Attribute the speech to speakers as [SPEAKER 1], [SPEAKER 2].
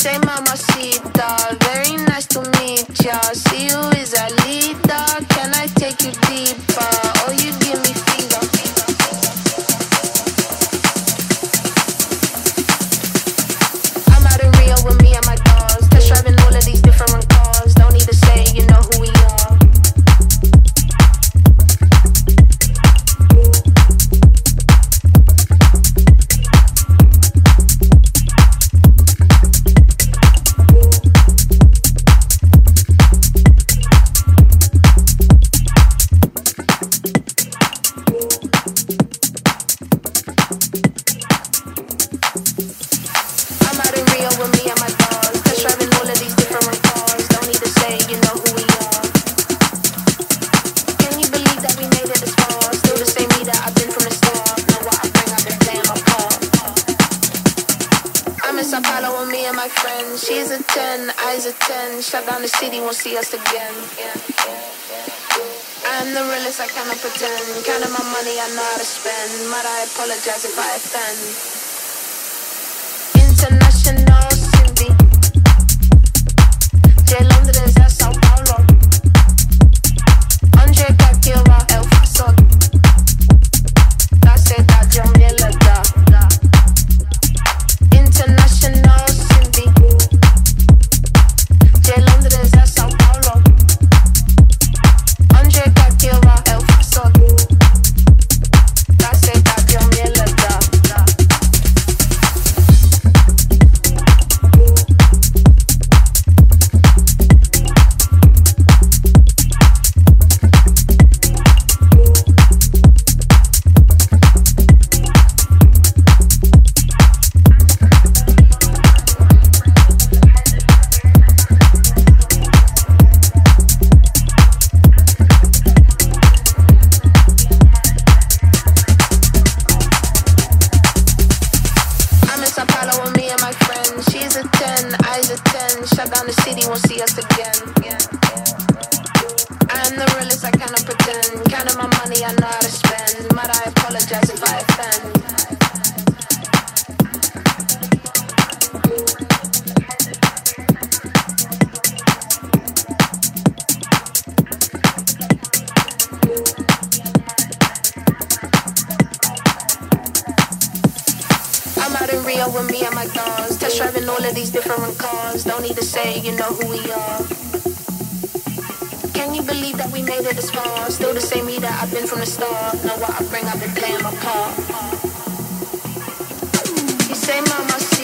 [SPEAKER 1] say mamacita, very nice to meet ya. See you is a leader, can I take you deeper? Oh, you give me fever. I'm out in Rio with me and my dogs, test driving all of these different cars. Don't need to say, you know who we are. She's a 10, eyes a 10. Shut down the city, won't see us again. I'm the realest, I cannot pretend. Counting my money, I know how to spend. Might I apologize if I offend. International city. De Londres a Sao Paulo. Andre Kakira, El Paso. Da seda, Jamila, da. International city. De Londres a Sao Paulo. Andre Kakira, El Paso. Da seda, Jamila, da. Shut down the city, won't see us again. I'm the realest, I cannot pretend. Counting my money, I know how to spend. Might I apologize if I offend. I'm out in Rio with me and my dogs, test driving all of these different cars. Don't need to say, you know who we are. Can you believe that we made it this far? Still the same me that I've been from the start. Know what I bring, I've been playing my part. You say mama